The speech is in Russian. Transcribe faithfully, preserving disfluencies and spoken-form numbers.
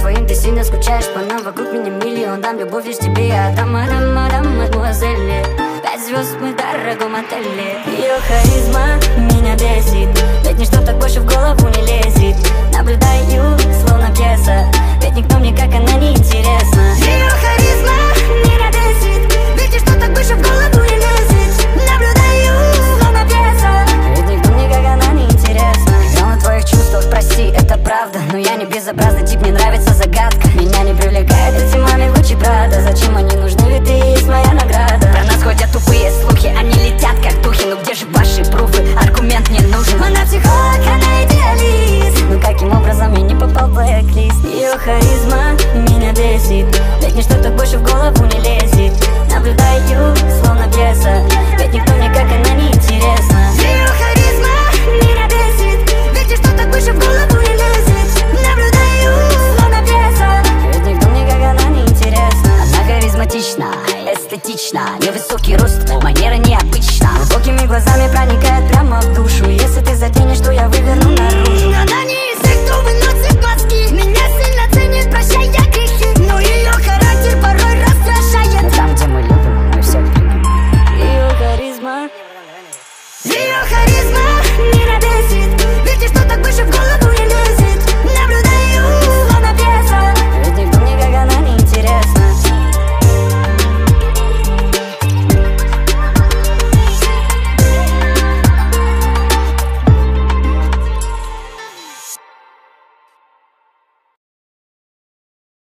твоим ты сильно скучаешь по нам. Вокруг меня миллион, дам любовь лишь тебе. Я дам, дам, дам, мадемуазель. Пять звезд мы в дорогом отеле. Ее харизма меня бесит, ведь ничто так больше в голову не лезет. Наблюдаю, словно пьеса, ведь никто мне как она не интересна. Ее харизма меня бесит, ведь ничто так больше в голову не лезет. Наблюдаю, словно пьеса, ведь никто мне как она не интересна. Я на твоих чувствах, прости, это правда, но я не безобразный тип, мне нравится загадка. Меня не привлекает эти маме Гуччи Прада. Зачем они нужны, ведь ты есть моя награда. Про нас ходят тупые слухи, они летят как духи. Ну где же ваши пруфы, аргумент не нужен. Она психолог, она идеалист, ну каким образом я не попал в блэк-лист? Ее харизма меня бесит, ведь ничто так больше в голову не лезет. Наблюдаю, словно пьеса, ведь никто мне как она не интересна. Ее харизма меня бесит, ведь ничто так больше в голову не лезет. Наблюдаю, словно пьеса, ведь никто мне как она не интересна. Она харизматична, эстетична, невысокий рост, манера